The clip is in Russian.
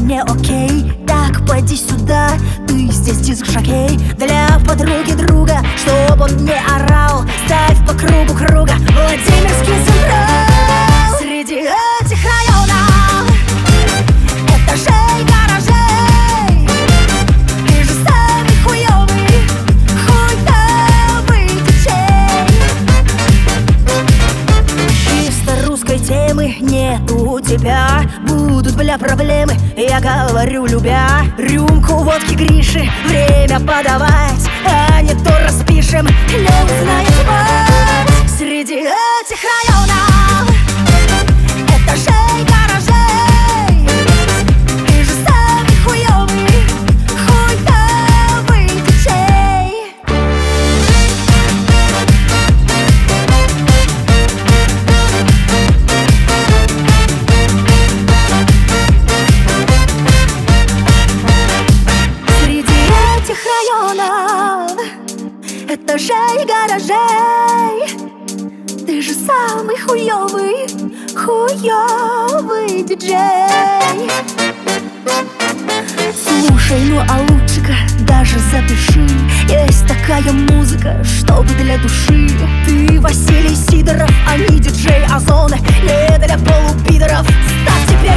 не окей. Так, пойди сюда, ты здесь диск-жокей. Для подруги друга, чтоб он не орал, ставь по кругу круга Владимирский Централ. Среди этих районов, этажей, гаражей, ты же самый хуёвый диджей. Чисто русской темы нет у тебя, будут, бля, проблемы, я говорю, любя. Рюмку водки Гриши, время подавать, а не то распишем, не узнает мать. Среди этих районов, этажей, гаражей, ты же самый хуёвый диджей. Этажей, гаражей, ты же самый хуёвый диджей. Слушай, ну а лучше-ка даже запиши, есть такая музыка, чтобы для души. Ты Василий Сидоров, а не диджей Озона, не для полупидоров. Ставь теперь